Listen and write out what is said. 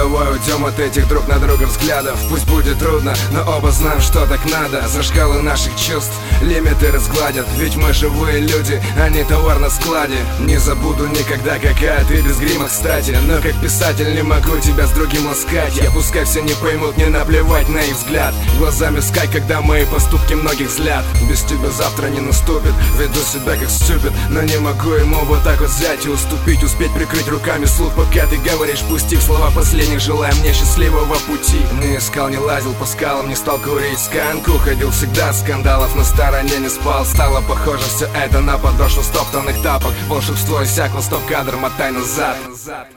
давай уйдем от этих друг на друга взглядов. Пусть будет трудно, но оба знаем, что так надо. За шкалы наших чувств лимиты разгладят. Ведь мы живые люди, а не товар на складе. Не забуду никогда, какая ты без грима, кстати. Но как писатель не могу тебя с другим ласкать. Я пускай все не поймут, не наплевать на их взгляд. Глазами скай, когда мои поступки многих злят. Без тебя завтра не наступит, веду себя как стюпид. Но не могу ему вот так вот взять и уступить. Успеть прикрыть руками слух, пока ты говоришь, пустив слова последних, желая мне счастливого пути. Не искал, не лазил по скалам, не стал курить сканку. Ходил всегда от скандалов, на стороне не спал. Стало похоже все это на подошву стоптанных тапок. Волшебство иссякло, стоп-кадр, мотай назад.